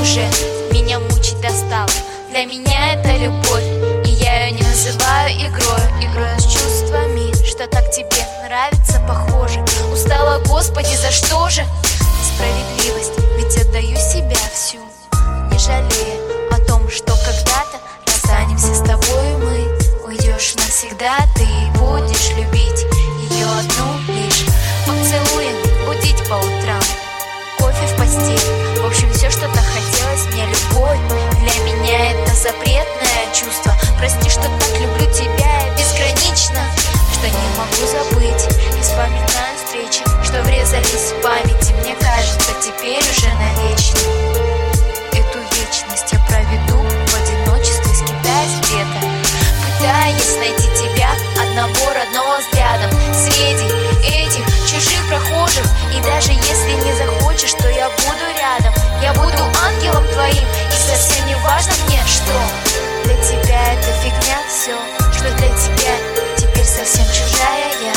уже меня мучить достала. Для меня это любовь, и я ее не называю игрой с чувствами, что так тебе нравится, похоже. Устала, Господи, за что же? Справедливость, ведь отдаю себя всю, не жалея о том, что когда-то расстанемся с тобой мы. Уйдешь навсегда, ты будешь любить ее одну лишь поцелуем, будить по утрам, кофе в постель. В общем, все, что так хотелось мне, любовь. Для меня это запретное чувство. Прости, что так люблю тебя безгранично, что не могу забыть и вспоминаю встречи, что врезались в памяти. Мне кажется, теперь уже навечно эту вечность я проведу в одиночестве, скитаясь где-то, пытаясь найти тебя одного родного взглядом среди этих чужих прохожих. И даже если не захочешь, то я буду рядом, я буду ангелом твоим. И совсем не важно мне, что для тебя это фигня все, что для тебя теперь совсем чужая я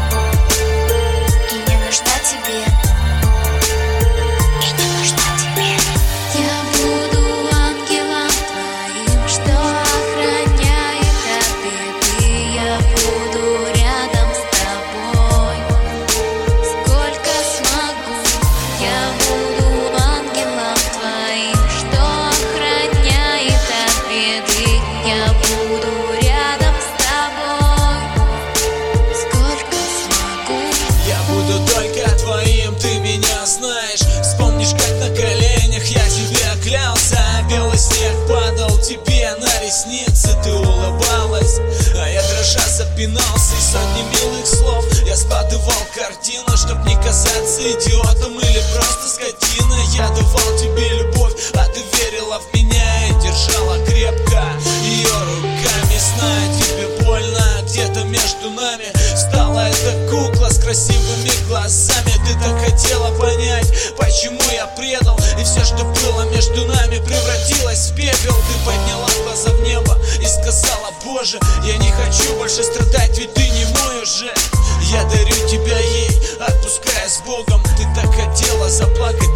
и не нужна тебе. Вспомнишь, как на коленях я тебе клялся, белый снег падал тебе на ресницы, ты улыбалась, а я дрожа запинался. И сотни милых слов я складывал картину, чтоб не казаться идиотом или просто скотиной. Я давал тебе любовь, а ты верила в меня и держала крепко ее руками. Знаю, тебе больно, где-то между нами стала эта кукла с красивыми глазами. Ты так хотела понять, почему я предал, и все, что было между нами, превратилось в пепел. Ты подняла глаза в небо и сказала: Боже, я не хочу больше страдать, ведь ты не мой уже. Я дарю тебя ей, отпуская с Богом. Ты так хотела заплакать,